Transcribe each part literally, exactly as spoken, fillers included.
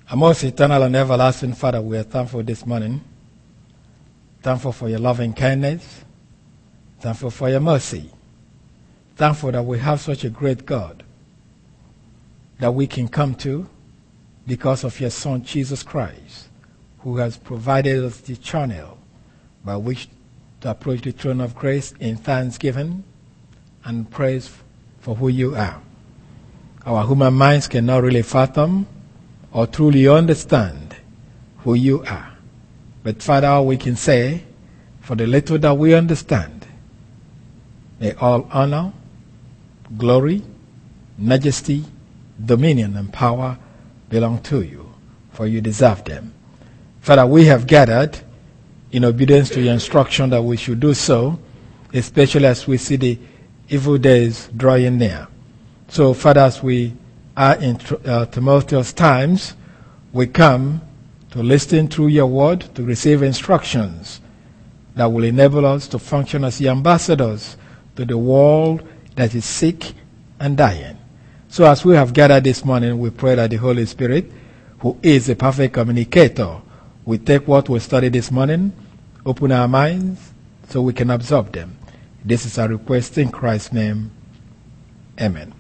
Our most eternal and everlasting Father, we are thankful this morning. Thankful for your loving kindness. Thankful for your mercy. Thankful that we have such a great God that we can come to because of your Son, Jesus Christ, who has provided us the channel by which to approach the throne of grace in thanksgiving and praise for who you are. Our human minds cannot really fathom or truly understand who you are. But Father, all we can say, for the little that we understand, may all honor, glory, majesty, dominion, and power belong to you, for you deserve them. Father, we have gathered in obedience to your instruction that we should do so, especially as we see the evil days drawing near. So, Father, as we are in uh, tumultuous times, we come to listen through your word, to receive instructions that will enable us to function as the ambassadors to the world that is sick and dying. So as we have gathered this morning, we pray that the Holy Spirit, who is a perfect communicator, will take what we studied this morning, open our minds so we can absorb them. This is our request in Christ's name. Amen.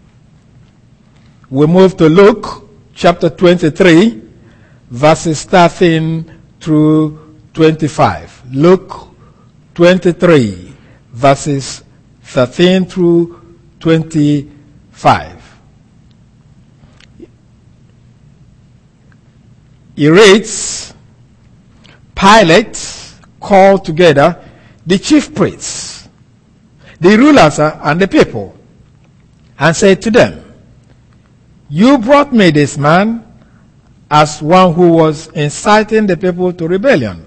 We move to Luke chapter twenty-three, verses thirteen through twenty-five. Luke twenty-three, verses thirteen through twenty-five. He reads, Pilate called together the chief priests, the rulers and the people, and said to them, You brought me this man as one who was inciting the people to rebellion.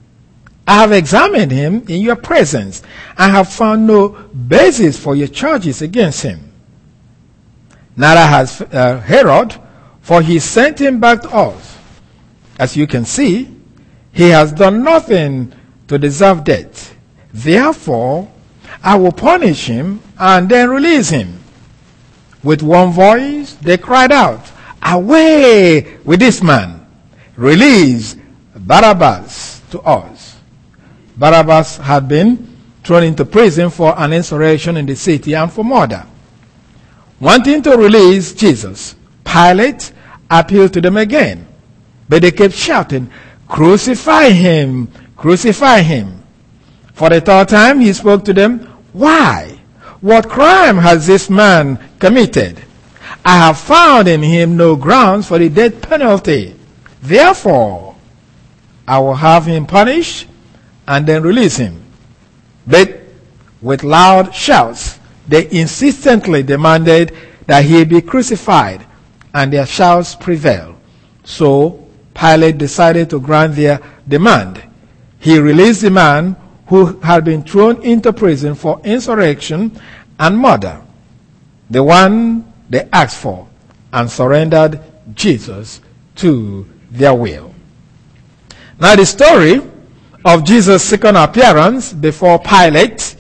I have examined him in your presence and have found no basis for your charges against him. Neither has uh, Herod, for he sent him back to us. As you can see, he has done nothing to deserve death. Therefore, I will punish him and then release him. With one voice, they cried out, Away with this man! Release Barabbas to us. Barabbas had been thrown into prison for an insurrection in the city and for murder. Wanting to release Jesus, Pilate appealed to them again. But they kept shouting, Crucify him! Crucify him! For the third time he spoke to them, Why? What crime has this man committed? I have found in him no grounds for the death penalty. Therefore, I will have him punished and then release him. But with loud shouts, they insistently demanded that he be crucified, and their shouts prevailed. So Pilate decided to grant their demand. He released the man who had been thrown into prison for insurrection and murder, the one they asked for, and surrendered Jesus to their will. Now the story of Jesus' second appearance before Pilate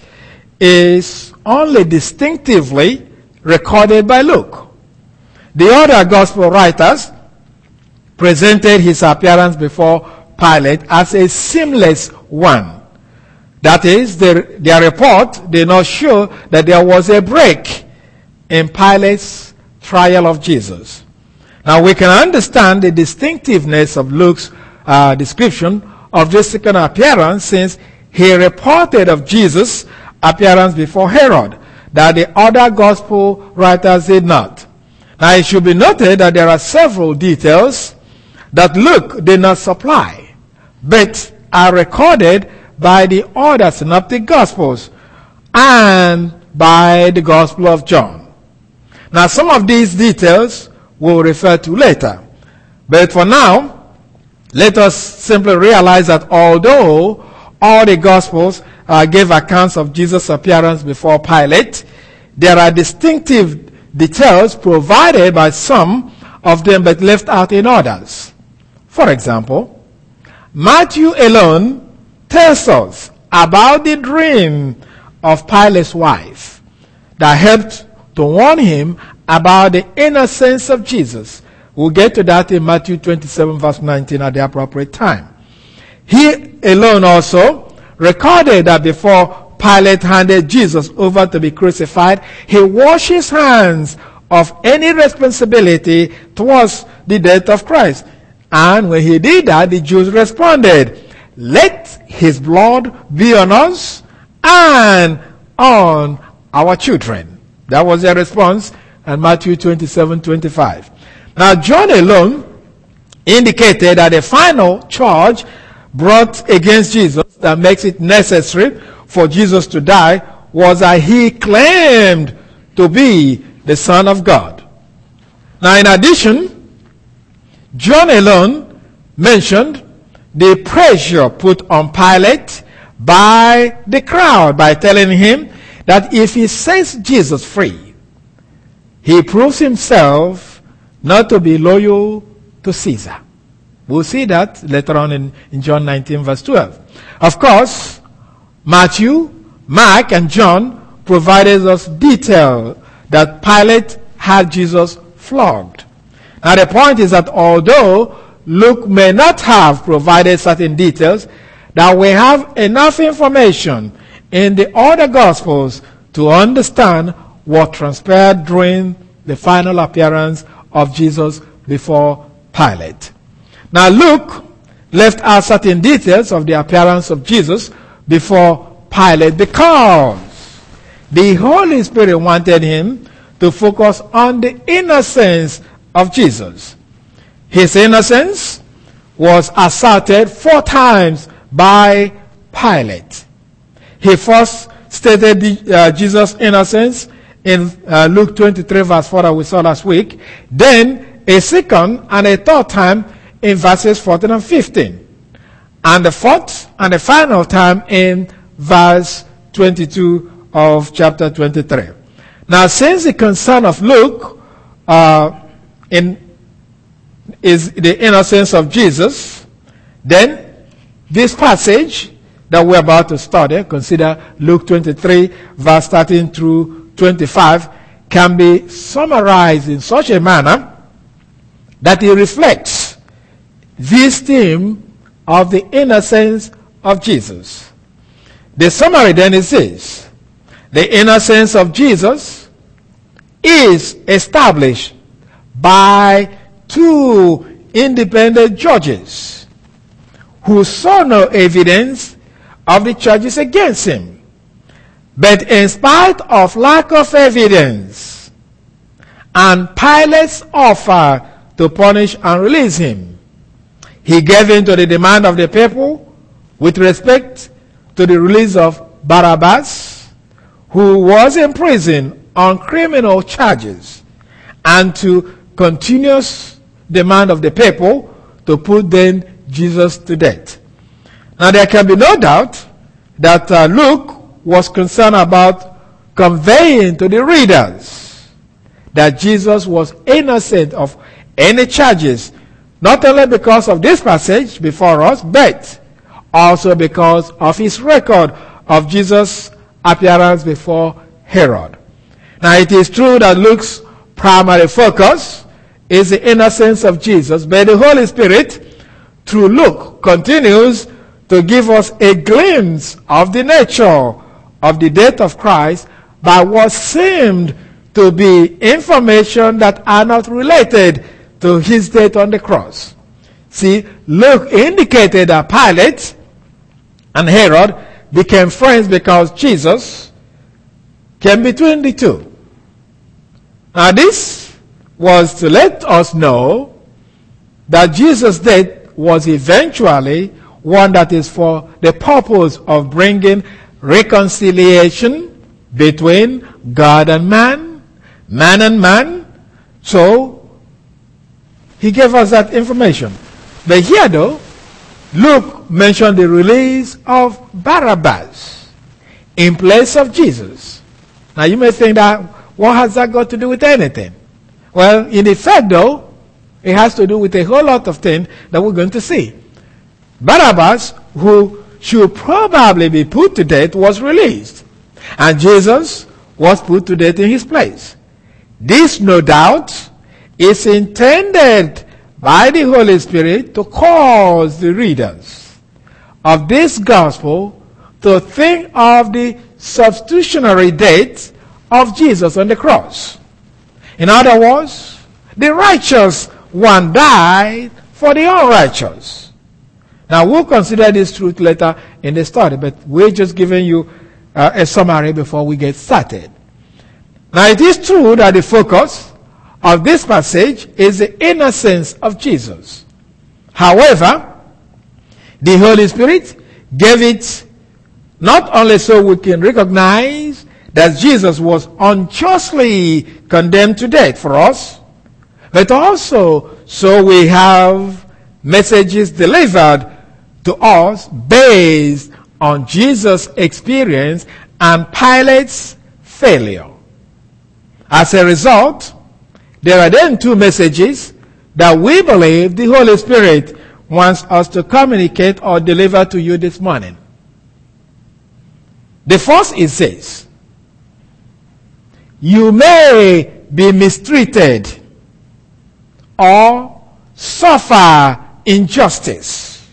is only distinctively recorded by Luke. The other gospel writers presented his appearance before Pilate as a seamless one. That is, their, their report did not show that there was a break in Pilate's trial of Jesus. Now we can understand the distinctiveness of Luke's uh, description of this second appearance, since he reported of Jesus' appearance before Herod, that the other gospel writers did not. Now it should be noted that there are several details that Luke did not supply, but are recorded by the other synoptic gospels and by the Gospel of John. Now some of these details we'll refer to later, but for now, let us simply realize that although all the gospels uh, gave accounts of Jesus' appearance before Pilate, there are distinctive details provided by some of them but left out in others. For example, Matthew alone tells us about the dream of Pilate's wife that helped to warn him about the innocence of Jesus We'll get to that in Matthew twenty-seven verse nineteen at the appropriate time. He alone also recorded that before Pilate handed Jesus over to be crucified, he washed his hands of any responsibility towards the death of Christ. And when he did that, the Jews responded, "Let his blood be on us and on our children." That was their response in Matthew twenty-seven twenty-five. Now, John alone indicated that the final charge brought against Jesus that makes it necessary for Jesus to die was that he claimed to be the Son of God. Now, in addition, John alone mentioned the pressure put on Pilate by the crowd by telling him that if he sets Jesus free, he proves himself not to be loyal to Caesar. We'll see that later on in, in John nineteen verse twelve. Of course, Matthew, Mark, and John provided us detail that Pilate had Jesus flogged. Now the point is that although Luke may not have provided certain details, that we have enough information in the other Gospels to understand what transpired during the final appearance of Jesus before Pilate. Now Luke left out certain details of the appearance of Jesus before Pilate because the Holy Spirit wanted him to focus on the innocence of Jesus. His innocence was asserted four times by Pilate. He first stated the, uh, Jesus' innocence in uh, Luke twenty-three verse four that we saw last week. Then a second and a third time in verses fourteen and fifteen. And the fourth and the final time in verse twenty-two of chapter twenty-three. Now, since the concern of Luke uh, in, is the innocence of Jesus, then this passage that we're about to study, consider Luke twenty-three verse thirteen through twenty-five, can be summarized in such a manner that it reflects this theme of the innocence of Jesus. The summary then is this: the innocence of Jesus is established by two independent judges who saw no evidence of the charges against him. But in spite of lack of evidence and Pilate's offer to punish and release him, he gave in to the demand of the people with respect to the release of Barabbas, who was in prison on criminal charges, and to continuous demand of the people to put then Jesus to death. Now there can be no doubt that uh, Luke was concerned about conveying to the readers that Jesus was innocent of any charges, not only because of this passage before us, but also because of his record of Jesus' appearance before Herod. Now it is true that Luke's primary focus is the innocence of Jesus, but the Holy Spirit, through Luke, continues to give us a glimpse of the nature of the death of Christ by what seemed to be information that are not related to his death on the cross. See, Luke indicated that Pilate and Herod became friends because Jesus came between the two. Now this was to let us know that Jesus' death was eventually one that is for the purpose of bringing reconciliation between God and man, man and man. So he gave us that information. But here though, Luke mentioned the release of Barabbas in place of Jesus. Now you may think that, what has that got to do with anything? Well, in effect though, it has to do with a whole lot of things that we're going to see. Barabbas, who should probably be put to death, was released, and Jesus was put to death in his place. This, no doubt, is intended by the Holy Spirit to cause the readers of this gospel to think of the substitutionary death of Jesus on the cross. In other words, the righteous one died for the unrighteous. Now we'll consider this truth later in the study, but we're just giving you uh, a summary before we get started. Now it is true that the focus of this passage is the innocence of Jesus. However, the Holy Spirit gave it not only so we can recognize that Jesus was unjustly condemned to death for us, but also so we have messages delivered to us based on Jesus' experience and Pilate's failure. As a result, there are then two messages that we believe the Holy Spirit wants us to communicate or deliver to you this morning. The first is this: you may be mistreated or suffer injustice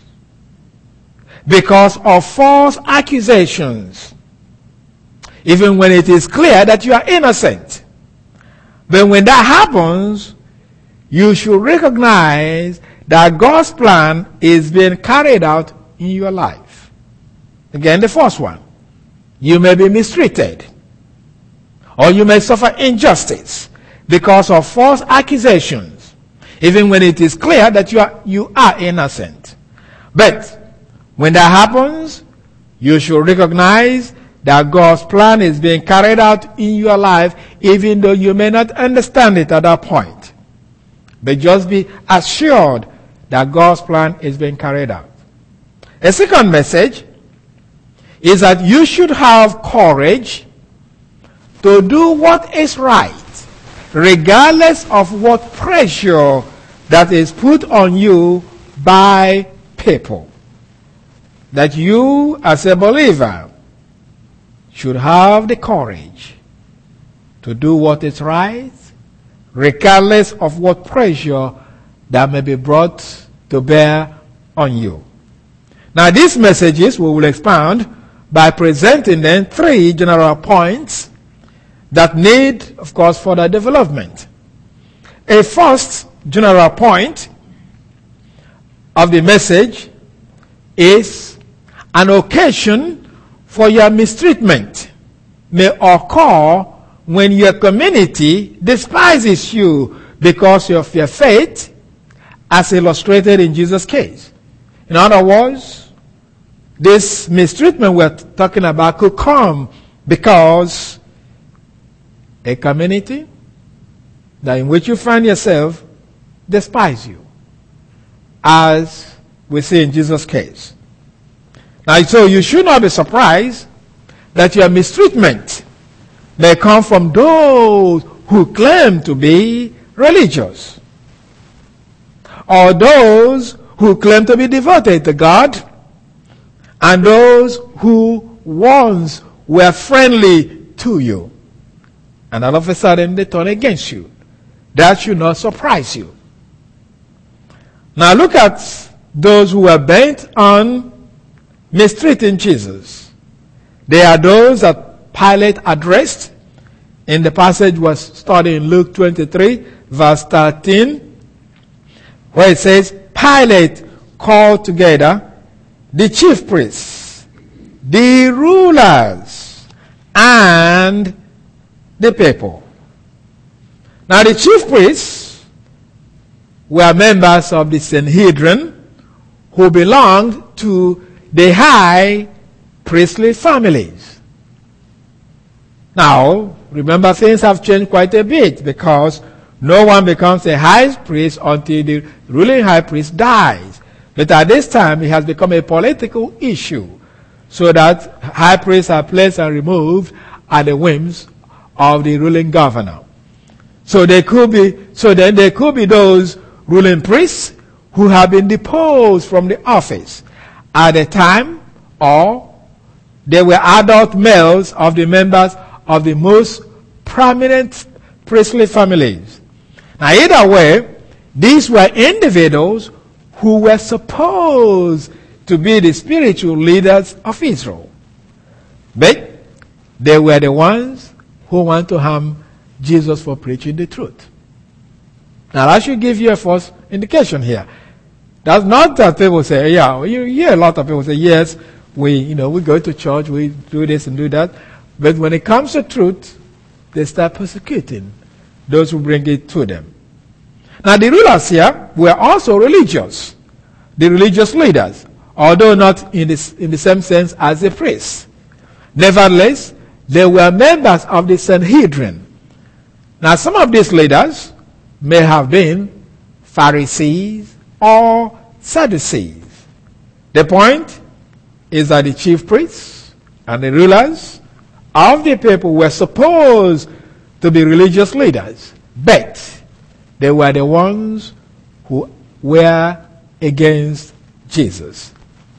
because of false accusations, even when it is clear that you are innocent. But when that happens, you should recognize that God's plan is being carried out in your life. Again, the first one: you may be mistreated or you may suffer injustice because of false accusations, even when it is clear that you are, you are innocent. But when that happens, you should recognize that God's plan is being carried out in your life, even though you may not understand it at that point. But just be assured that God's plan is being carried out. A second message is that you should have courage to do what is right, regardless of what pressure that is put on you by people. That you, as a believer, should have the courage to do what is right, regardless of what pressure that may be brought to bear on you. Now these messages we will expound by presenting them three general points that need, of course, further development. A first general point of the message is an occasion for your mistreatment may occur when your community despises you because of your faith, as illustrated in Jesus' case. In other words, this mistreatment we're talking about could come because a community that in which you find yourself despise you, as we see in Jesus' case. Now, so you should not be surprised that your mistreatment may come from those who claim to be religious, or those who claim to be devoted to God, and those who once were friendly to you, and all of a sudden they turn against you. That should not surprise you. Now look at those who are bent on mistreating Jesus. They are those that Pilate addressed in the passage was studied in Luke twenty-three, verse thirteen, where it says, Pilate called together the chief priests, the rulers, and the people. Now the chief priests were members of the Sanhedrin who belonged to the high priestly families. Now, remember, things have changed quite a bit because no one becomes a high priest until the ruling high priest dies. But at this time, it has become a political issue, so that high priests are placed and removed at the whims of the ruling governor. So they could be, so then there could be those ruling priests who have been deposed from the office at the time, or they were adult males of the members of the most prominent priestly families. Now, either way, these were individuals who were supposed to be the spiritual leaders of Israel. But they were the ones who want to harm Jesus for preaching the truth. Now, I should give you a false indication here. That's not that people say, yeah, you hear a lot of people say, yes, we, you know, we go to church, we do this and do that. But when it comes to truth, they start persecuting those who bring it to them. Now, the rulers here were also religious, the religious leaders, although not in, this, in the same sense as the priests. Nevertheless, they were members of the Sanhedrin. Now, some of these leaders may have been Pharisees or Sadducees. The point is that the chief priests and the rulers of the people were supposed to be religious leaders, but they were the ones who were against Jesus.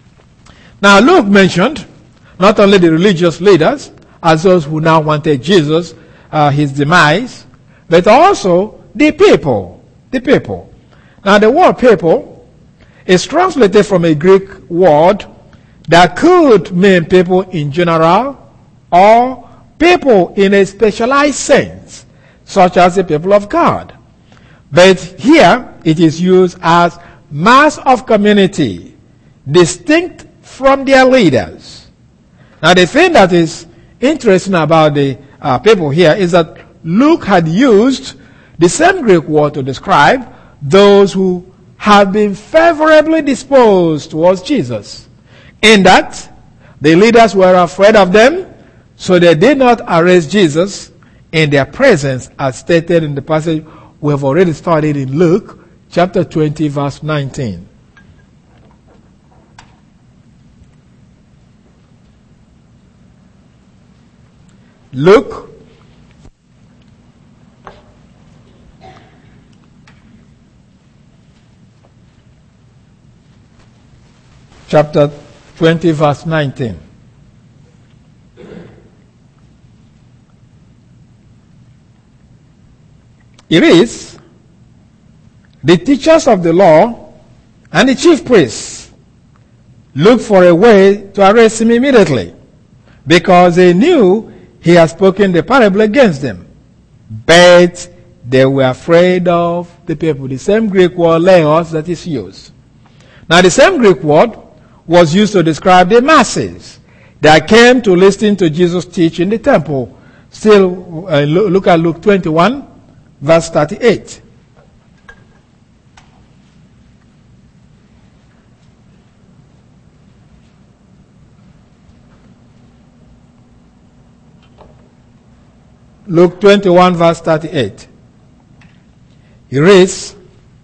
Now, Luke mentioned not only the religious leaders as those who now wanted Jesus, uh, his demise, but also the people. The people. Now, the word people is translated from a Greek word that could mean people in general or people in a specialized sense, such as the people of God. But here it is used as mass of community, distinct from their leaders. Now, the thing that is interesting about the uh, people here is that Luke had used the same Greek word to describe those who have been favorably disposed towards Jesus, in that the leaders were afraid of them, so they did not arrest Jesus in their presence, as stated in the passage we have already studied in Luke chapter twenty, verse nineteen. Luke chapter twenty, verse nineteen. It is the teachers of the law and the chief priests looked for a way to arrest him immediately, because they knew he had spoken the parable against them. But they were afraid of the people. The same Greek word, laos, that is used. Now, the same Greek word was used to describe the masses that came to listen to Jesus teach in the temple. Still, uh, look at Luke twenty-one, verse thirty-eight. Luke twenty-one, verse thirty-eight. He reads,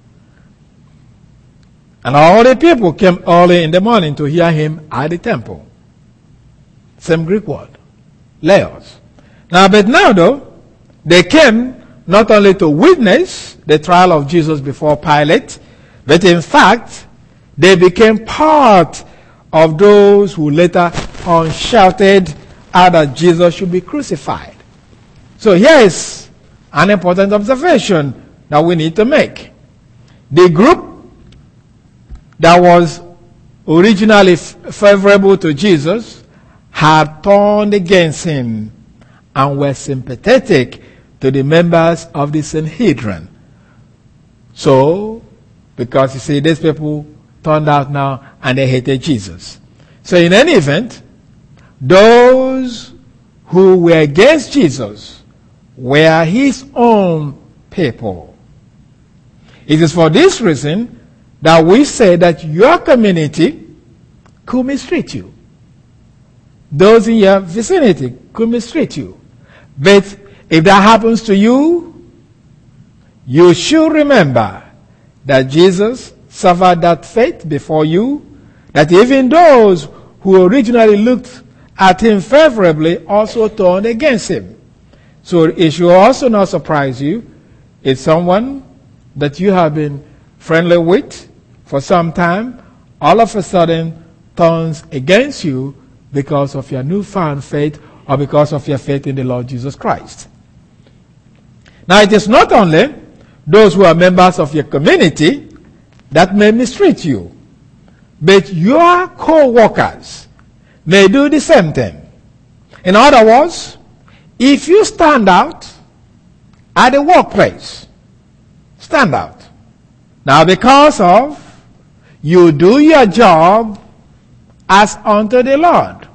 "And all the people came early in the morning to hear him at the temple." Same Greek word, laos. Now, but now though, they came not only to witness the trial of Jesus before Pilate, but in fact, they became part of those who later on shouted out that Jesus should be crucified. So here is an important observation that we need to make. The group that was originally f- favorable to Jesus had turned against him and were sympathetic to the members of the Sanhedrin. So, because you see, these people turned out now and they hated Jesus. So in any event, those who were against Jesus were his own people. It is for this reason that we say that your community could mistreat you. Those in your vicinity could mistreat you. But if that happens to you, you should remember that Jesus suffered that fate before you, that even those who originally looked at him favorably also turned against him. So it should also not surprise you if someone that you have been friendly with for some time all of a sudden turns against you because of your newfound faith or because of your faith in the Lord Jesus Christ. Now, it is not only those who are members of your community that may mistreat you. But your co-workers may do the same thing. In other words, if you stand out at the workplace, stand out. Now, because of you do your job as unto the Lord,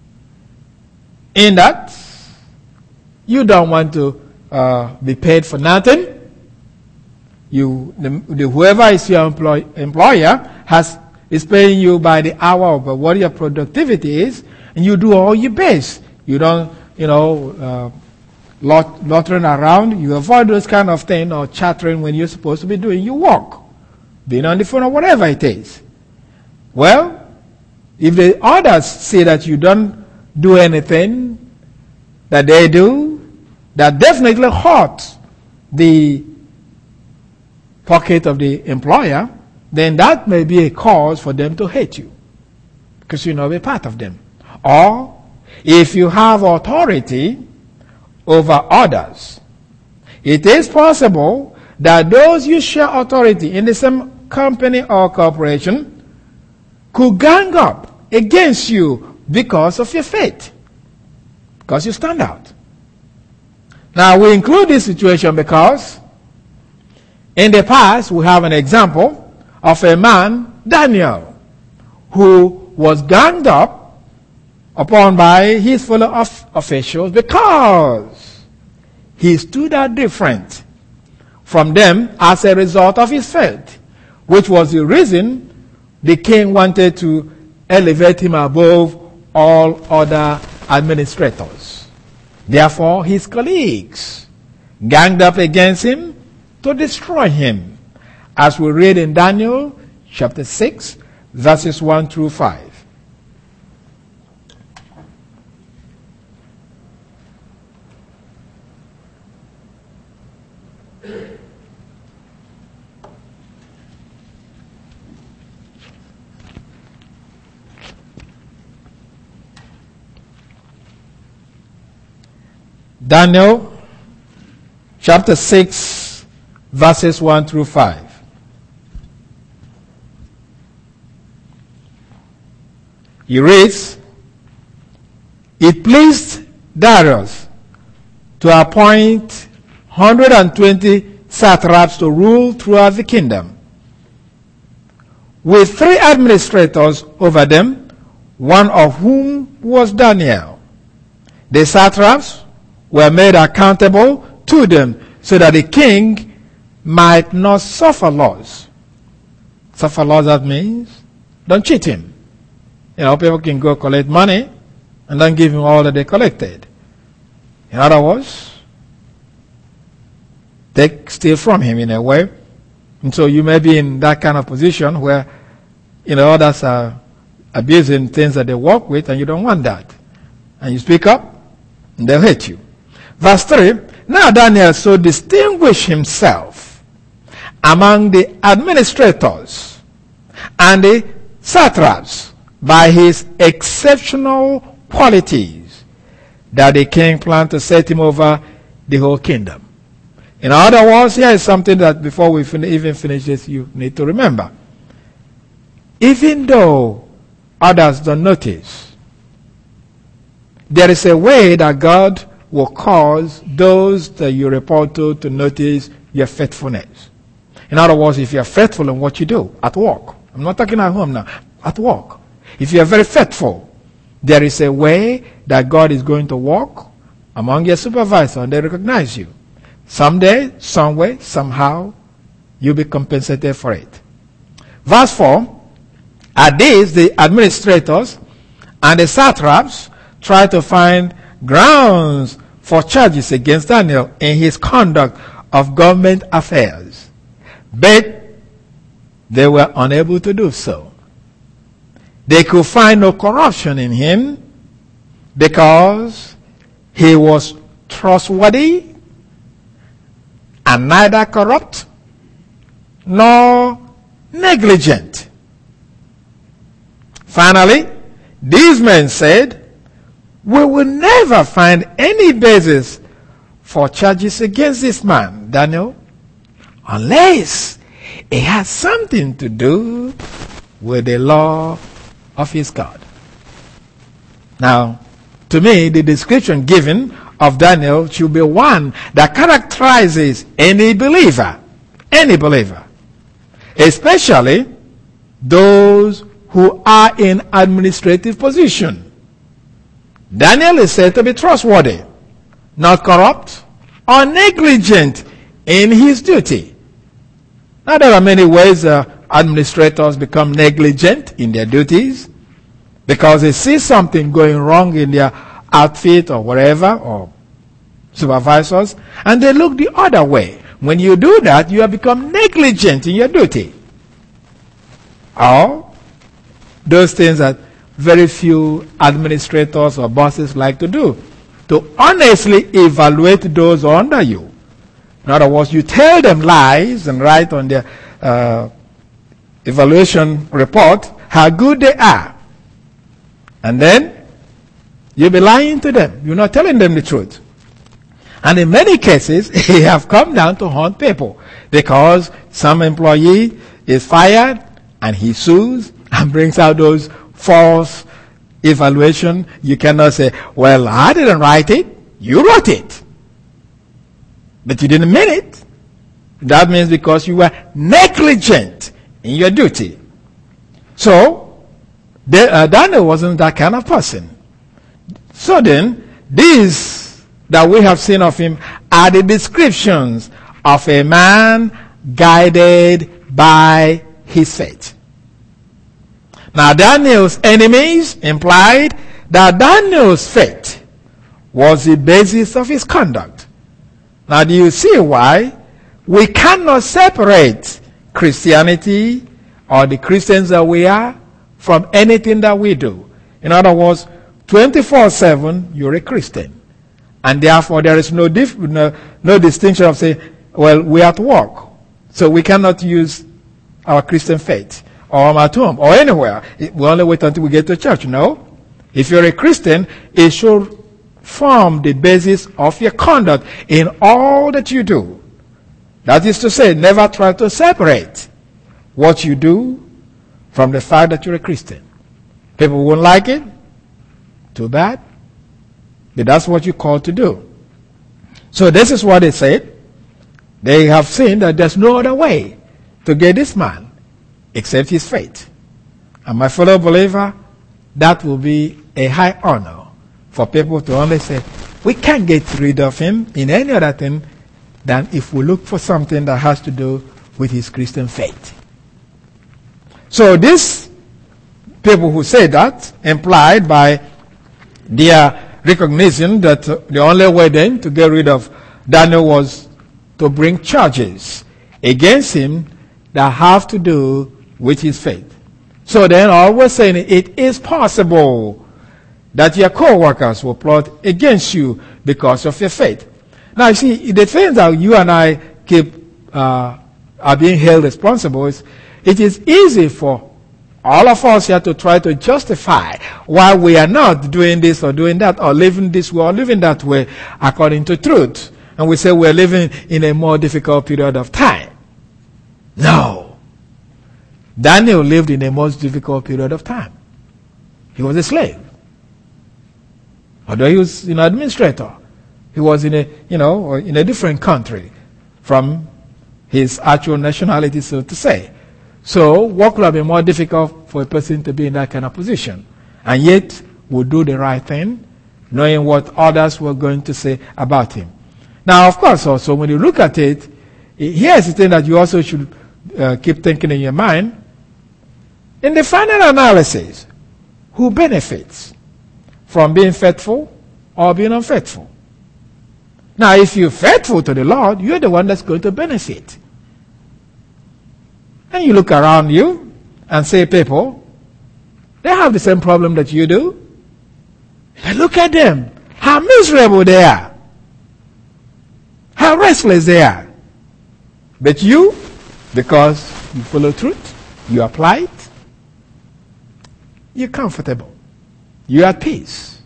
in that you don't want to uh, be paid for nothing. You, the, the, whoever is your employ, employer has is paying you by the hour of what your productivity is, and you do all your best. You don't, you know, uh, lot, loitering around. You avoid those kind of things or chattering when you're supposed to be doing your work, being on the phone or whatever it is. Well, if the others say that you don't do anything that they do, that definitely hurt the pocket of the employer, then that may be a cause for them to hate you, because you're not a part of them. Or, if you have authority over others, it is possible that those you share authority in the same company or corporation could gang up against you because of your faith, because you stand out. Now, we include this situation because in the past we have an example of a man, Daniel, who was ganged up upon by his fellow officials because he stood out different from them as a result of his faith, which was the reason the king wanted to elevate him above all other administrators. Therefore, his colleagues ganged up against him to destroy him, as we read in Daniel chapter six, verses one through five. Daniel chapter six, verses one through five. He reads, "It pleased Darius to appoint one hundred twenty satraps to rule throughout the kingdom, with three administrators over them, one of whom was Daniel. The satraps were made accountable to them so that the king might not suffer loss." Suffer loss, that means don't cheat him. You know, people can go collect money and then give him all that they collected. In other words, take, steal from him in a way. And so you may be in that kind of position where, you know, others are abusing things that they work with, and you don't want that. And you speak up, and they'll hate you. Verse three, "Now Daniel so distinguished himself among the administrators and the satraps by his exceptional qualities that the king planned to set him over the whole kingdom." In other words, here is something that before we fin- even finish this, you need to remember. Even though others don't notice, there is a way that God will cause those that you report to to notice your faithfulness. In other words, if you're faithful in what you do at work, I'm not talking at home now, at work. If you're very faithful, there is a way that God is going to walk among your supervisors and they recognize you. Someday, some way, somehow, you'll be compensated for it. Verse four, "At this, the administrators and the satraps tried to find grounds for charges against Daniel in his conduct of government affairs, but they were unable to do so. They could find no corruption in him because he was trustworthy and neither corrupt nor negligent. Finally, these men said, 'We will never find any basis for charges against this man, Daniel, unless it has something to do with the law of his God. Now, to me, the description given of Daniel should be one that characterizes any believer, any believer, especially those who are in administrative position. Daniel is said to be trustworthy, not corrupt or negligent in his duty. Now, there are many ways uh, administrators become negligent in their duties because they see something going wrong in their outfit or wherever, or supervisors, and they look the other way. When you do that, you have become negligent in your duty. Or those things that very few administrators or bosses like to do, to honestly evaluate those under you. In other words, you tell them lies and write on their uh, evaluation report how good they are. And then you'll be lying to them. You're not telling them the truth. And in many cases, they have come down to haunt people because some employee is fired and he sues and brings out those false evaluation. You cannot say, well, I didn't write it. You wrote it. But you didn't mean it. That means because you were negligent in your duty. So, uh, Daniel wasn't that kind of person. So then, these that we have seen of him are the descriptions of a man guided by his faith. Now, Daniel's enemies implied that Daniel's faith was the basis of his conduct. Now, do you see why we cannot separate Christianity or the Christians that we are from anything that we do? In other words, twenty-four seven, you're a Christian. And therefore, there is no, dif- no, no distinction of saying, well, we're at work, so we cannot use our Christian faith, or I'm at home, or anywhere. We only wait until we get to church. No. If you're a Christian, it should form the basis of your conduct in all that you do. That is to say, never try to separate what you do from the fact that you're a Christian. People won't like it. Too bad. But that's what you're called to do. So this is what they said. They have seen that there's no other way to get this man except his faith. And my fellow believer, that will be a high honor for people to only say, we can't get rid of him in any other thing than if we look for something that has to do with his Christian faith. So these people who say that implied by their recognition that the only way then to get rid of Daniel was to bring charges against him that have to do with his faith. So then always saying it is possible that your co-workers will plot against you because of your faith. Now you see, the things that you and I keep uh, are being held responsible is, it is easy for all of us here to try to justify why we are not doing this or doing that or living this way or living that way according to truth. And we say we're living in a more difficult period of time. No. Daniel lived in a most difficult period of time. He was a slave. Although he was an administrator, he was in a, you know, in a different country from his actual nationality, so to say. So, what could have been more difficult for a person to be in that kind of position? And yet, would do the right thing, knowing what others were going to say about him. Now, of course, also, when you look at it, here's the thing that you also should uh, keep thinking in your mind. In the final analysis, who benefits from being faithful or being unfaithful? Now, if you're faithful to the Lord, you're the one that's going to benefit. And you look around you and say, people, they have the same problem that you do. And look at them. How miserable they are. How restless they are. But you, because you follow truth, you apply it, you're comfortable. You're at peace.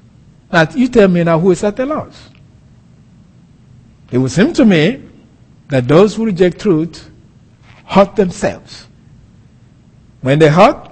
Now, you tell me now who is at a loss. It would seem to me that those who reject truth hurt themselves. When they hurt,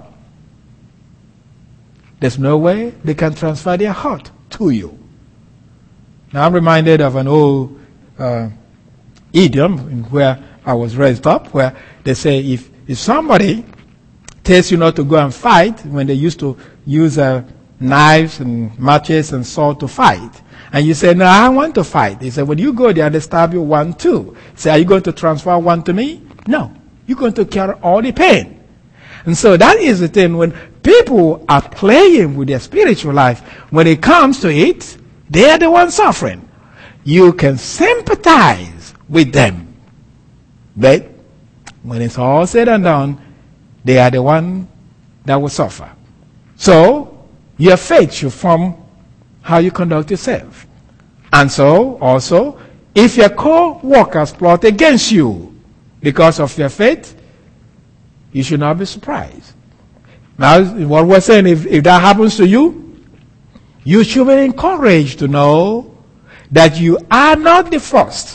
there's no way they can transfer their hurt to you. Now I'm reminded of an old uh, idiom where I was raised up, where they say if, if somebody tells you not to go and fight, when they used to use uh, knives and matches and sword to fight, and you say, no, I want to fight. They say, when you go there, they stab you one, two. Say, are you going to transfer one to me? No. You're going to carry all the pain. And so that is the thing. When people are playing with their spiritual life, when it comes to it, they are the ones suffering. You can sympathize with them. But when it's all said and done, they are the one that will suffer. So your faith should form how you conduct yourself. And so, also, if your co-workers plot against you because of your faith, you should not be surprised. Now, what we're saying, if, if that happens to you, you should be encouraged to know that you are not the first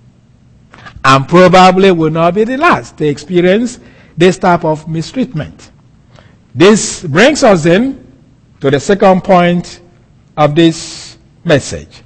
and probably will not be the last to experience this type of mistreatment. This brings us in to the second point of this message.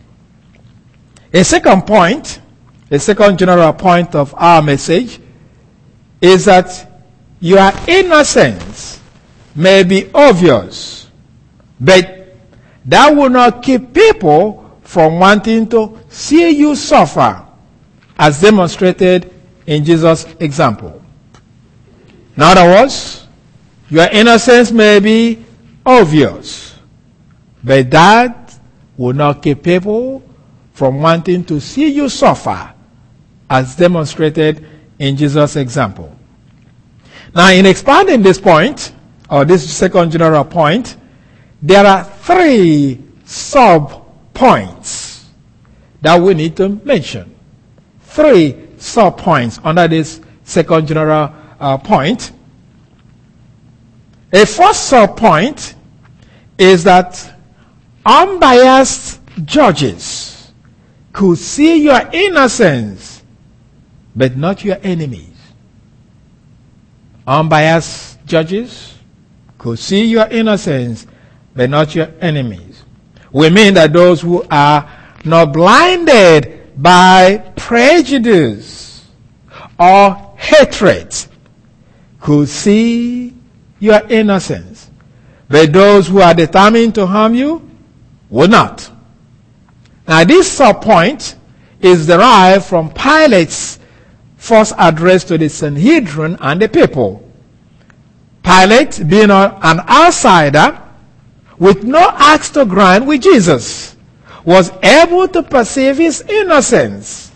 A second point, a second general point of our message is that your innocence may be obvious, but that will not keep people from wanting to see you suffer, as demonstrated in Jesus' example. In other words, your innocence may be obvious, but that will not keep people from wanting to see you suffer, as demonstrated in Jesus' example. Now, in expanding this point, or this second general point, there are three sub-points that we need to mention. Three sub-points under this second general uh, point. A first sub-point is that unbiased judges could see your innocence, but not your enemies. Unbiased judges could see your innocence, but not your enemies. We mean that those who are not blinded by prejudice or hatred could see your innocence, but those who are determined to harm you will not. Now, this sub-point is derived from Pilate's first address to the Sanhedrin and the people. Pilate, being an outsider with no axe to grind with Jesus, was able to perceive his innocence.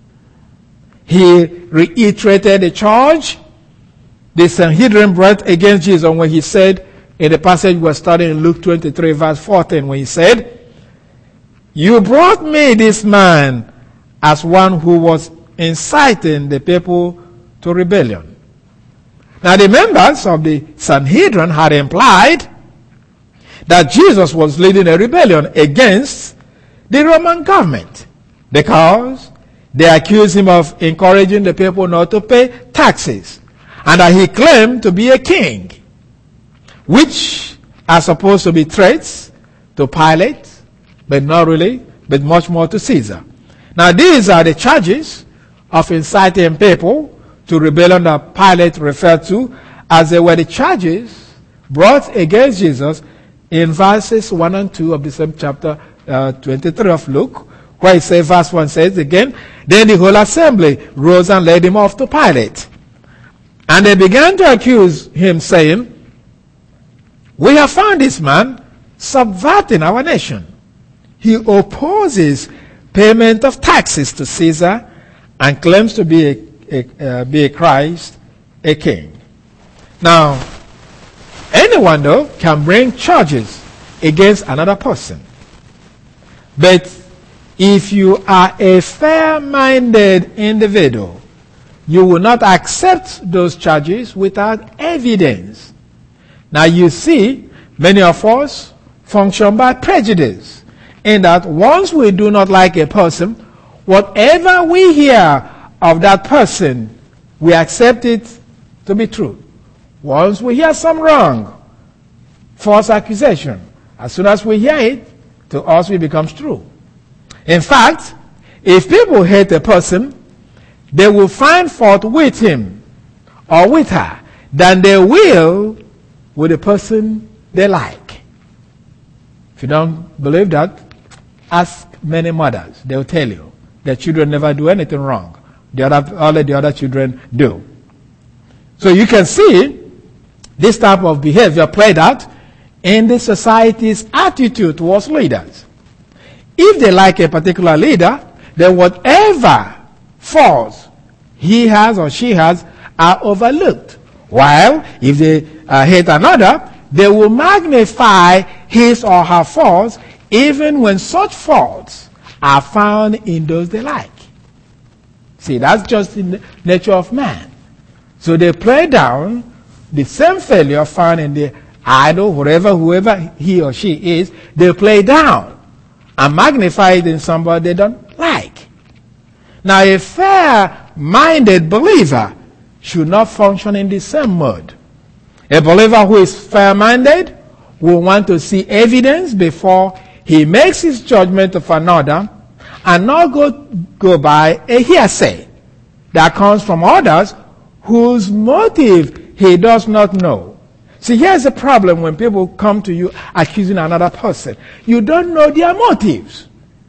He reiterated the charge the Sanhedrin brought against Jesus when he said, in the passage we're studying in Luke twenty-three, verse fourteen, when he said, "You brought me this man as one who was inciting the people to rebellion." Now, the members of the Sanhedrin had implied that Jesus was leading a rebellion against the Roman government because they accused him of encouraging the people not to pay taxes, and that he claimed to be a king, which are supposed to be threats to Pilate, but not really, but much more to Caesar. Now, these are the charges of inciting people to rebellion that Pilate referred to as they were the charges brought against Jesus in verses one and two of the same chapter uh, twenty-three of Luke, where it says, verse one says again, "Then the whole assembly rose and led him off to Pilate. And they began to accuse him, saying, 'We have found this man subverting our nation. He opposes payment of taxes to Caesar and claims to be a, a, uh, be a Christ, a king.'" Now, anyone, though, can bring charges against another person. But if you are a fair-minded individual, you will not accept those charges without evidence. Now, you see, many of us function by prejudice, in that once we do not like a person, whatever we hear of that person, we accept it to be true. Once we hear some wrong, false accusation, as soon as we hear it, to us it becomes true. In fact, if people hate a person, they will find fault with him or with her than they will with the person they like. If you don't believe that, ask many mothers. They will tell you their children never do anything wrong. The other, all the other children do. So you can see this type of behavior played out in the society's attitude towards leaders. If they like a particular leader, then whatever faults he has or she has are overlooked. While if they uh, hate another, they will magnify his or her faults even when such faults are found in those they like. See, that's just in the nature of man. So they play down the same failure found in the idol, whatever, whoever he or she is, they play down and magnify it in somebody they don't like. Now, a fair-minded believer should not function in the same mode. A believer who is fair-minded will want to see evidence before he makes his judgment of another and not go, go by a hearsay that comes from others whose motive he does not know. See, here's the problem when people come to you accusing another person. You don't know their motives.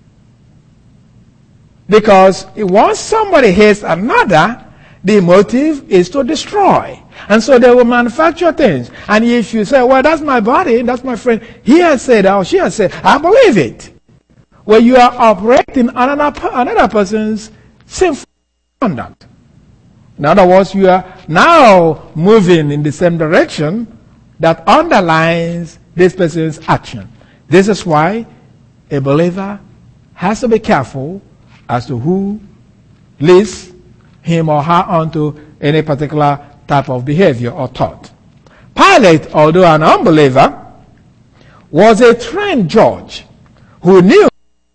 Because once somebody hates another, the motive is to destroy. And so they will manufacture things. And if you say, well, that's my body, that's my friend, he has said or she has said, I believe it. Well, you are operating on another, another person's sinful conduct. In other words, you are now moving in the same direction that underlines this person's action. This is why a believer has to be careful as to who leads him or her onto any particular type of behavior or thought. Pilate, although an unbeliever, was a trained judge who knew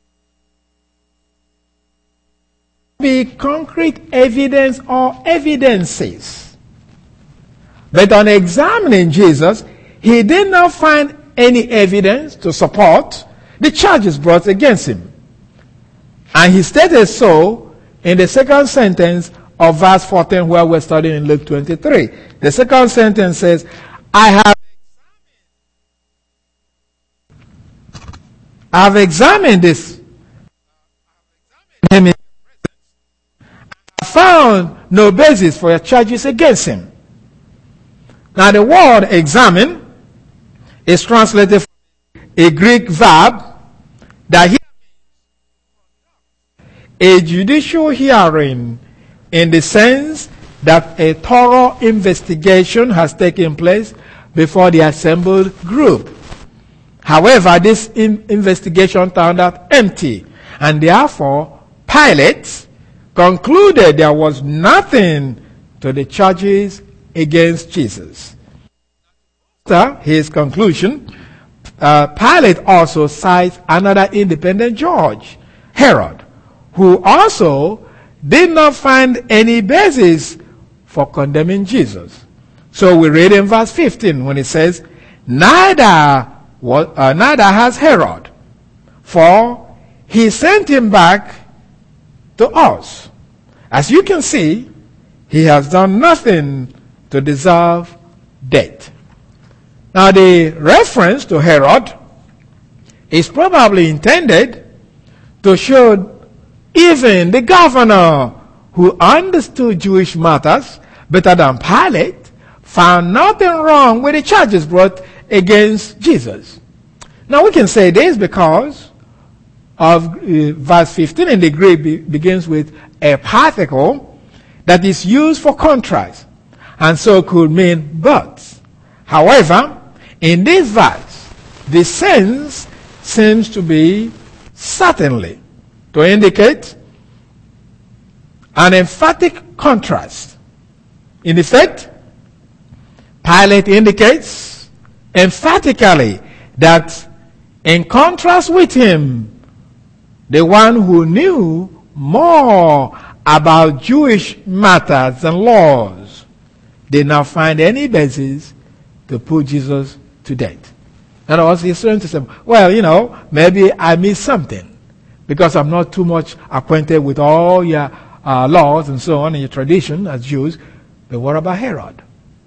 be concrete evidence or evidences. But on examining Jesus, he did not find any evidence to support the charges brought against him. And he stated so in the second sentence of verse fourteen, where we're studying in Luke twenty-three. The second sentence says, I have I have examined this. I found no basis for your charges against him. Now the word examine is translated from a Greek verb that here a judicial hearing in the sense that a thorough investigation has taken place before the assembled group. However, this in- investigation turned out empty, and therefore Pilate concluded there was nothing to the charges against Jesus. After his conclusion, uh, Pilate also cites another independent judge, Herod, who also did not find any basis for condemning Jesus. So we read in verse fifteen when it says, neither, was, uh, neither has Herod, for he sent him back to us. As you can see, he has done nothing to deserve death. Now the reference to Herod is probably intended to show even the governor who understood Jewish matters better than Pilate found nothing wrong with the charges brought against Jesus. Now we can say this because of uh, verse fifteen in the Greek be, begins with a particle that is used for contrast and so could mean but. However, in this verse, the sense seems to be certainly, to indicate an emphatic contrast. In effect, Pilate indicates emphatically that in contrast with him, the one who knew more about Jewish matters and laws did not find any basis to put Jesus to death. In other words, he's trying to say, well, you know, maybe I missed something because I'm not too much acquainted with all your uh, laws and so on and your tradition as Jews. But what about Herod?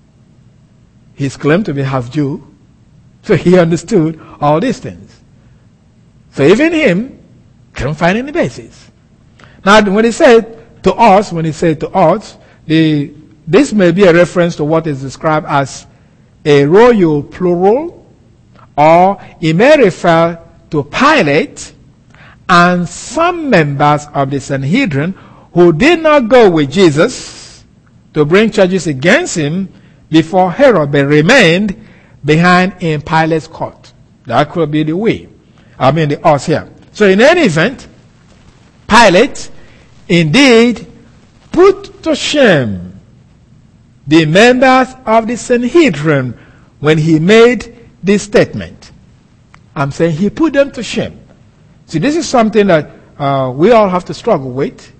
He's claimed to be half Jew, so he understood all these things. So even him couldn't find any basis. Now, when he said to us, when he said to us, the, this may be a reference to what is described as a royal plural, or it may refer to Pilate and some members of the Sanhedrin who did not go with Jesus to bring charges against him before Herod, but remained behind in Pilate's court. That could be the way. I mean the us here. So in any event, Pilate indeed put to shame the members of the Sanhedrin when he made this statement. I'm saying he put them to shame. See, this is something that uh, we all have to struggle with.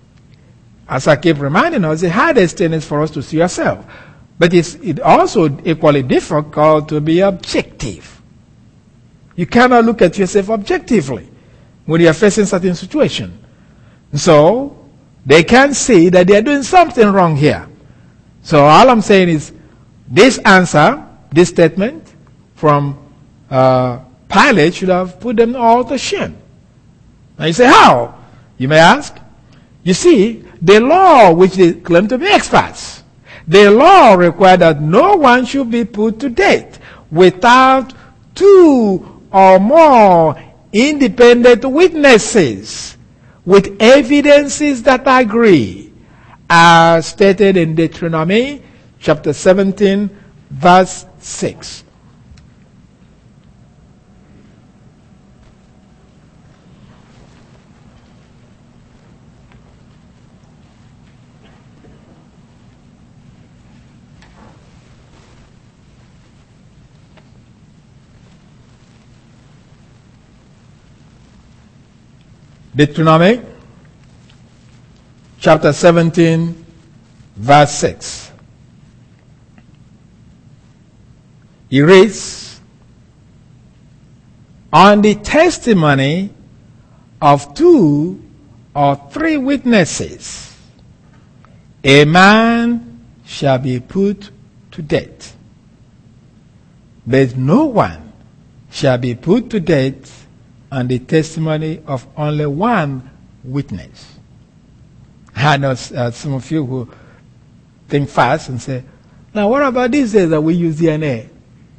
As I keep reminding us, the hardest thing is for us to see ourselves. But it's it also equally difficult to be objective. You cannot look at yourself objectively when you are facing certain situation. So, they can see that they are doing something wrong here. So all I'm saying is, this answer, this statement from uh, Pilate should have put them all to shame. Now you say, how? You may ask. You see, the law which they claim to be experts, the law required that no one should be put to death without two or more independent witnesses with evidences that agree, as stated in Deuteronomy chapter seventeen, verse six. Deuteronomy chapter seventeen, verse six. He reads, on the testimony of two or three witnesses, a man shall be put to death, but no one shall be put to death on the testimony of only one witness. I know uh, some of you who think fast and say, now what about these days that we use D N A?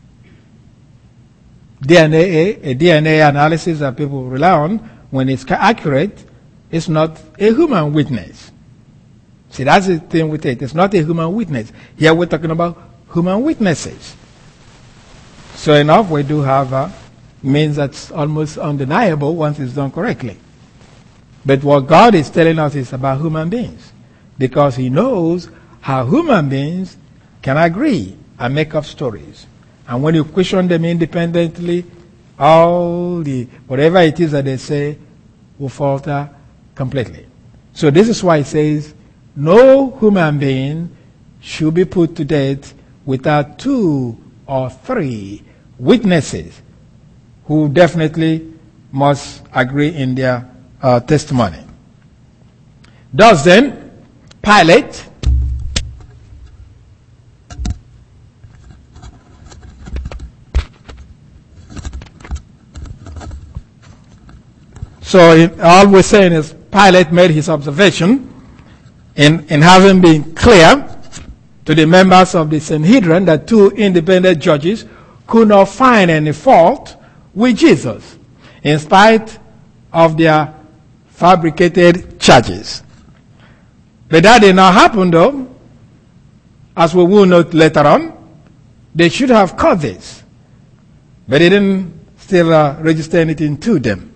D N A, a D N A analysis that people rely on, when it's accurate, it's not a human witness. See, that's the thing with it. It's not a human witness. Here we're talking about human witnesses. So enough, we do have uh, means that's almost undeniable once it's done correctly. But what God is telling us is about human beings, because he knows how human beings can agree and make up stories. And when you question them independently, all the, whatever it is that they say will falter completely. So this is why it says, no human being should be put to death without two or three witnesses who definitely must agree in their uh, testimony. Thus then, Pilate so in, all we're saying is Pilate made his observation in, in having been clear to the members of the Sanhedrin that two independent judges could not find any fault with Jesus, in spite of their fabricated charges. But that did not happen, though. As we will note later on, they should have caught this, but they didn't still uh, register anything to them.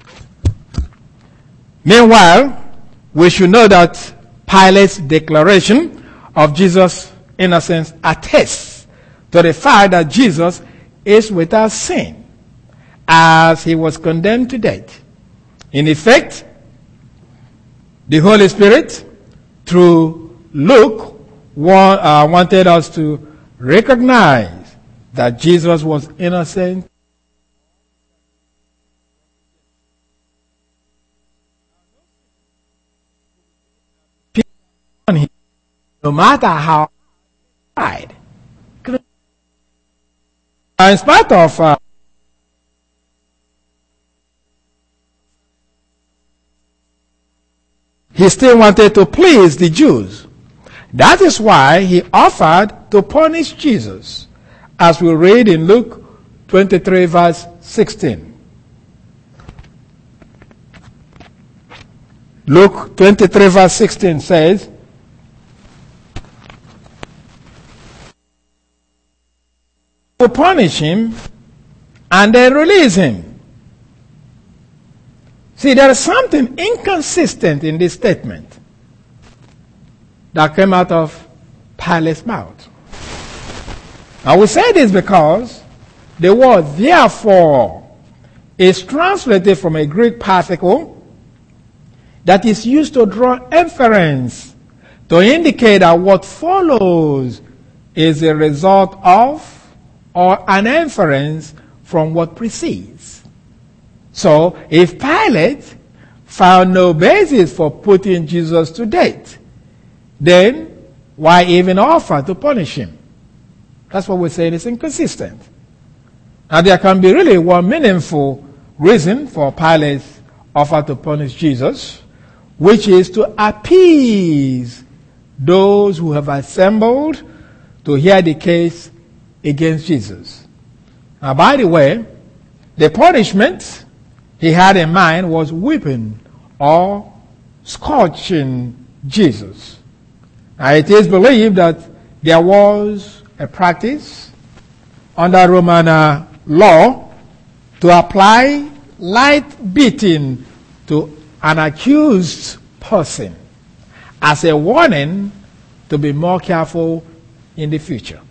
Meanwhile, we should know that Pilate's declaration of Jesus' innocence attests to the fact that Jesus is without sin, as he was condemned to death. In effect, The Holy Spirit, through Luke, want, uh, wanted us to recognize that Jesus was innocent. No matter how he died. In spite of uh, he still wanted to please the Jews. That is why he offered to punish Jesus, as we read in Luke twenty-three verse sixteen. Luke twenty-three verse sixteen says, "To punish him and then release him." See, there is something inconsistent in this statement that came out of Pilate's mouth. I will say this because the word therefore is translated from a Greek particle that is used to draw inference to indicate that what follows is a result of or an inference from what precedes. So, if Pilate found no basis for putting Jesus to death, then why even offer to punish him? That's what we're saying is inconsistent. Now, there can be really one meaningful reason for Pilate's offer to punish Jesus, which is to appease those who have assembled to hear the case against Jesus. Now, by the way, the punishment he had in mind was whipping or scourging Jesus. Now, it is believed that there was a practice under Roman uh, law to apply light beating to an accused person as a warning to be more careful in the future.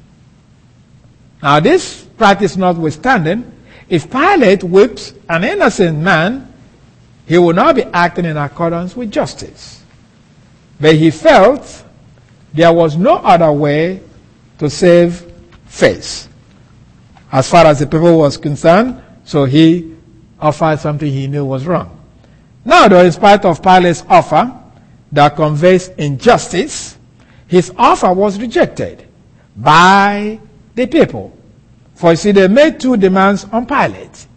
Now, this practice notwithstanding, if Pilate whips an innocent man, he will not be acting in accordance with justice. But he felt there was no other way to save face, as far as the people was concerned, so he offered something he knew was wrong. Now, though, in spite of Pilate's offer that conveys injustice, his offer was rejected by the people. For you see, they made two demands on Pilate.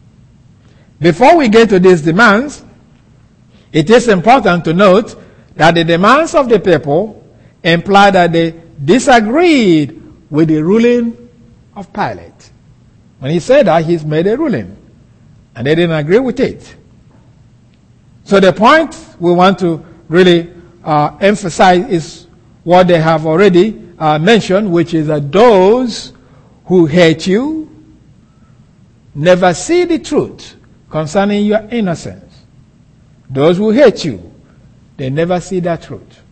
Before we get to these demands, it is important to note that the demands of the people imply that they disagreed with the ruling of Pilate. When he said that, he's made a ruling, and they didn't agree with it. So the point we want to really uh, emphasize is what they have already uh, mentioned, which is that those who hate you never see the truth concerning your innocence. Those who hate you, they never see that truth.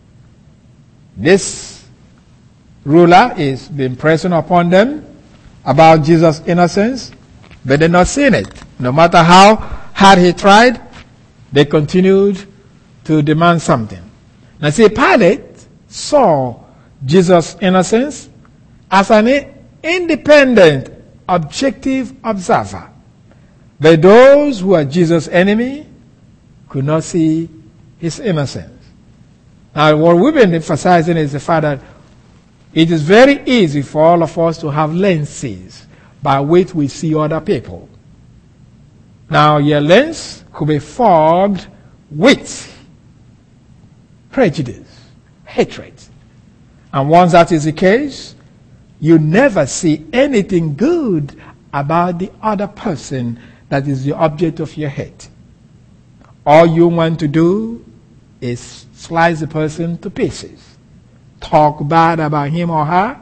This ruler is being pressing upon them about Jesus' innocence, but they're not seeing it. No matter how hard he tried, they continued to demand something. Now see, Pilate saw Jesus' innocence as an independent, objective observer. But those who are Jesus' enemy could not see his innocence. Now, what we've been emphasizing is the fact that it is very easy for all of us to have lenses by which we see other people. Now, your lens could be fogged with prejudice, hatred. And once that is the case, you never see anything good about the other person that is the object of your hate. All you want to do is slice the person to pieces. Talk bad about him or her.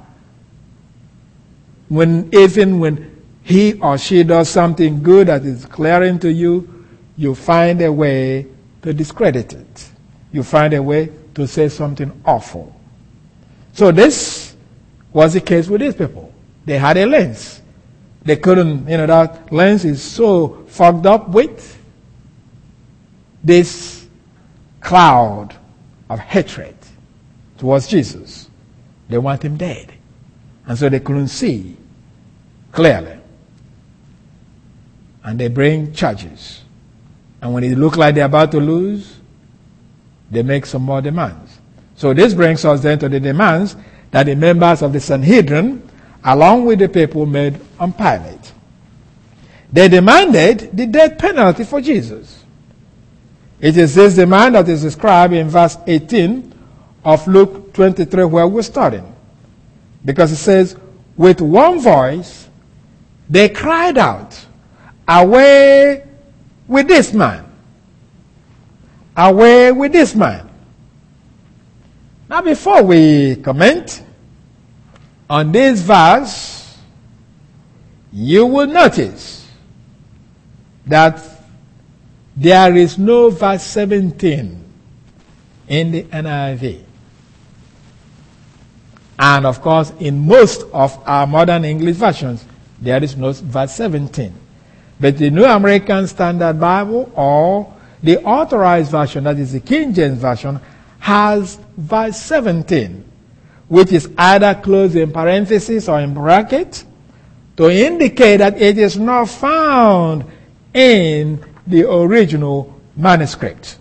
When, even when he or she does something good that is clearing to you, you find a way to discredit it. You find a way to say something awful. So this was the case with these people. They had a lens. They couldn't, you know, that lens is so fogged up with this cloud of hatred towards Jesus. They want him dead. And so they couldn't see clearly. And they bring charges. And when it looks like they're about to lose, they make some more demands. So this brings us then to the demands that the members of the Sanhedrin, along with the people, made on Pilate. They demanded the death penalty for Jesus. It is this demand that is described in verse eighteen of Luke twenty-three, where we're starting. Because it says, with one voice, they cried out, away with this man. Away with this man. Now before we comment on this verse, you will notice that there is no verse seventeen in the N I V. And of course, in most of our modern English versions, there is no verse seventeen. But the New American Standard Bible or the Authorized Version, that is the King James Version, has verse seventeen, which is either closed in parentheses or in bracket to indicate that it is not found in the original manuscript.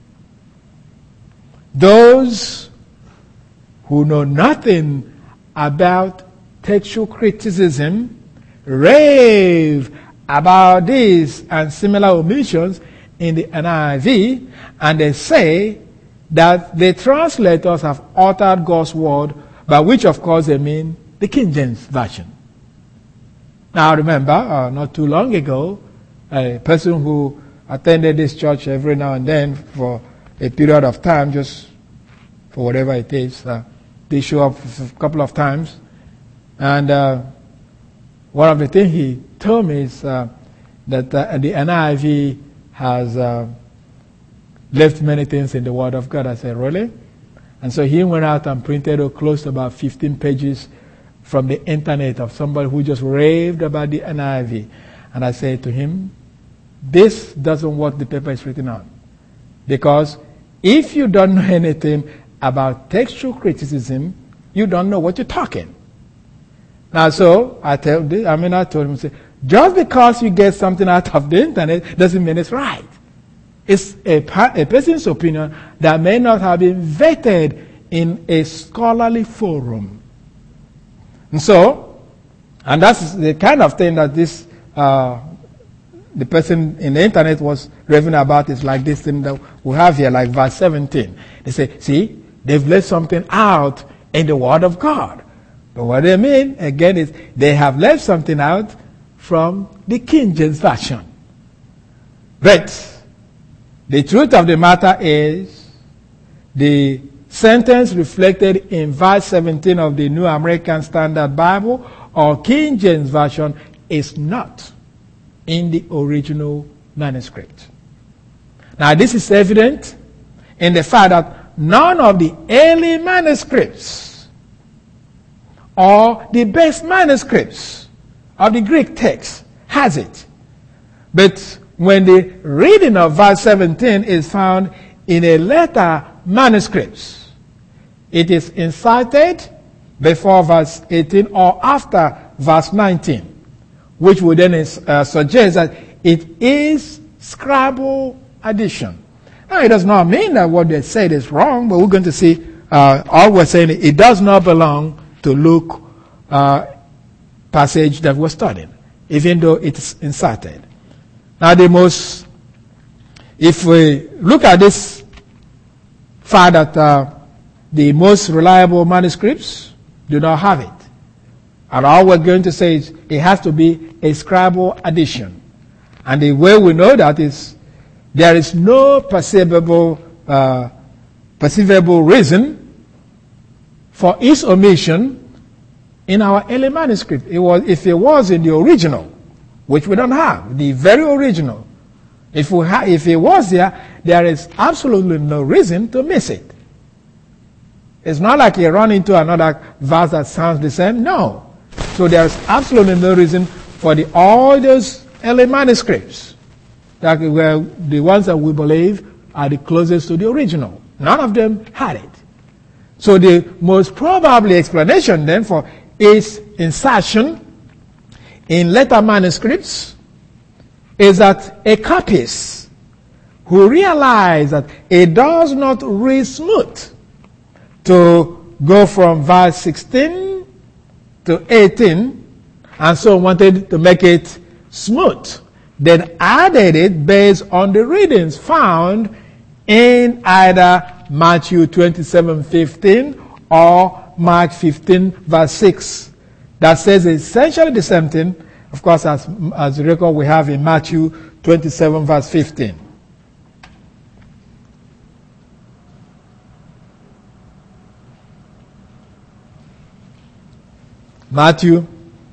Those who know nothing about textual criticism rave about these and similar omissions in the N I V, and they say that the translators have altered God's word, by which of course they mean the King James Version. Now remember, uh, not too long ago, a person who attended this church every now and then for a period of time, just for whatever it is, uh, they show up a couple of times, and uh, one of the things he told me is uh, that uh, the N I V has uh, left many things in the Word of God. I said, really? And so he went out and printed or close to about fifteen pages from the internet of somebody who just raved about the N I V. And I said to him, this doesn't what the paper is written on. Because if you don't know anything about textual criticism, you don't know what you're talking. Now, so I tell this, I mean, I told him, say, just because you get something out of the internet doesn't mean it's right. It's a, a person's opinion that may not have been vetted in a scholarly forum. And so, and that's the kind of thing that this, uh, the person in the internet was raving about, is like this thing that we have here, like verse seventeen. They say, see, they've left something out in the Word of God. But what they mean, again, is they have left something out from the King James Version. But the truth of the matter is, the sentence reflected in verse seventeen of the New American Standard Bible or King James Version is not in the original manuscript. Now, this is evident in the fact that none of the early manuscripts or the best manuscripts of the Greek text has it. But when the reading of verse seventeen is found in a later manuscript, it is inserted before verse eighteen or after verse nineteen, which would then uh, suggest that it is scribal addition. Now, it does not mean that what they said is wrong, but we're going to see, uh, all we're saying, it does not belong to Luke uh, passage that we're studying, even though it's inserted. Now, the most, if we look at this fact that uh, the most reliable manuscripts do not have it, and all we're going to say is it has to be a scribal addition. And the way we know that is there is no perceivable, uh, perceivable reason for its omission in our early manuscript. It was, if it was in the original, which we don't have, the very original, if, we ha- if it was there, there is absolutely no reason to miss it. It's not like you run into another verse that sounds the same. No. So there's absolutely no reason for the all those early manuscripts that were the ones that we believe are the closest to the original. None of them had it. So the most probable explanation then for its insertion in later manuscripts is that a copyist who realized that it does not read smooth to go from verse sixteen to eighteen, and so wanted to make it smooth, then added it based on the readings found in either Matthew twenty-seven fifteen or Mark fifteen verse six. That says essentially the same thing, of course, as, as the record we have in Matthew twenty-seven verse fifteen. Matthew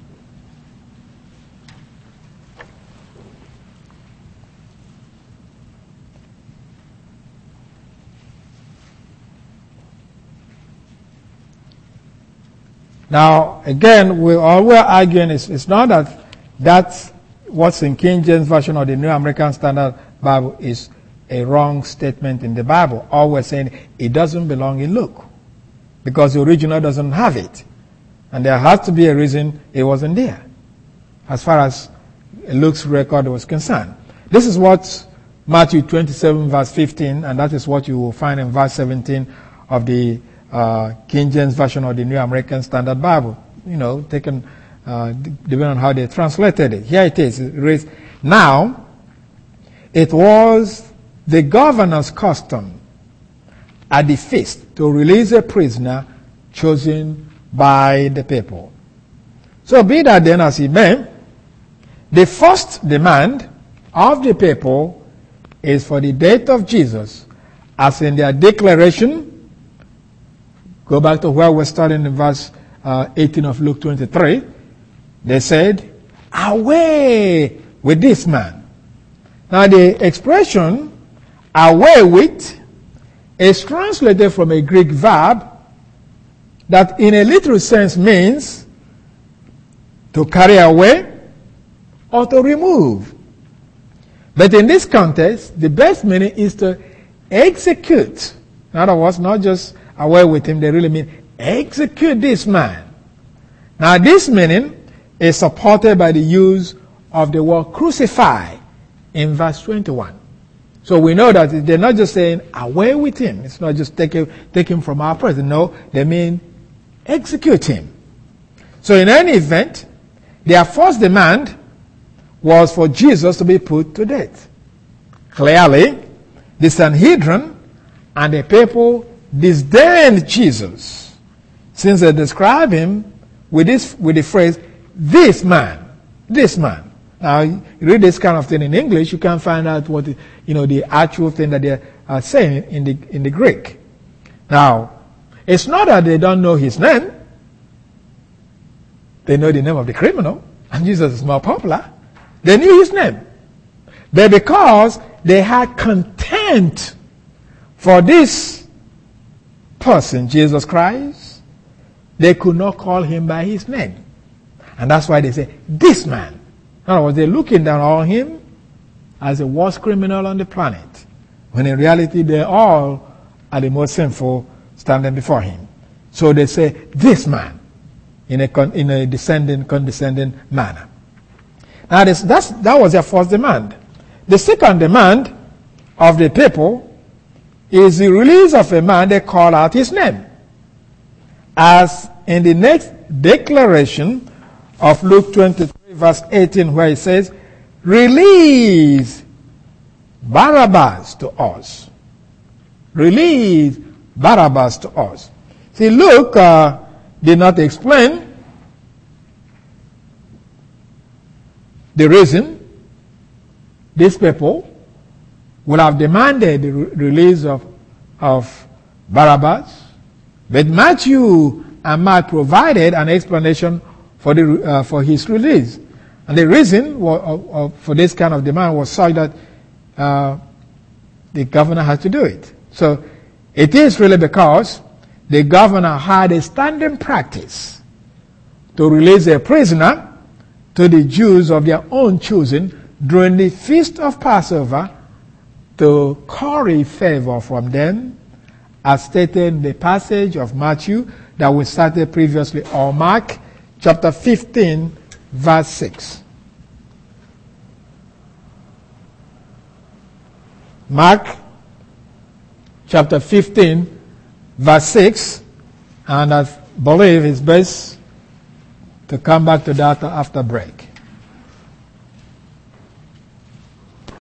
Now, again, we, all we're arguing is it's not that that's what's in King James Version or the New American Standard Bible is a wrong statement in the Bible. All we're saying, it doesn't belong in Luke because the original doesn't have it. And there has to be a reason it wasn't there as far as Luke's record was concerned. This is what Matthew twenty-seven verse fifteen, and that is what you will find in verse seventeen of the Uh, King James Version or the New American Standard Bible, you know, taken, uh, depending on how they translated it. Here it is. It reads, now, it was the governor's custom at the feast to release a prisoner chosen by the people. So be that then as it may, the first demand of the people is for the death of Jesus, as in their declaration. Go back to where we're starting in verse uh, eighteen of Luke twenty-three. They said, away with this man. Now the expression, away with, is translated from a Greek verb that in a literal sense means to carry away or to remove. But in this context, the best meaning is to execute. In other words, not just away with him, they really mean execute this man. Now this meaning is supported by the use of the word crucify in verse twenty-one. So we know that they're not just saying away with him. It's not just take him, take him from our presence. No, they mean execute him. So in any event, their first demand was for Jesus to be put to death. Clearly, the Sanhedrin and the people disdained Jesus, since they describe him with this with the phrase, this man, this man. Now, you read this kind of thing in English, you can find out what the, you know the actual thing that they are saying in the in the Greek. Now, it's not that they don't know his name; they know the name of the criminal, and Jesus is more popular. They knew his name, but because they had contempt for this person, Jesus Christ, they could not call him by his name. And that's why they say, this man. In other words, they're looking down on him as the worst criminal on the planet, when in reality they all are the most sinful standing before him. So they say, this man, in a, con- in a descending, condescending manner. Now this, that's, that was their first demand. The second demand of the people is the release of a man they call out his name. As in the next declaration of Luke twenty-three verse eighteen, where it says, release Barabbas to us. Release Barabbas to us. See, Luke uh, did not explain the reason these people would have demanded the re- release of, of Barabbas, but Matthew and Mark provided an explanation for the uh, for his release. And the reason was, uh, uh, for this kind of demand was such that uh, the governor had to do it. So it is really because the governor had a standing practice to release a prisoner to the Jews of their own choosing during the feast of Passover, to to curry favor from them, as stated in the passage of Matthew that we started previously, or Mark chapter fifteen, verse six. Mark chapter fifteen, verse six, and I believe it's best to come back to that after break.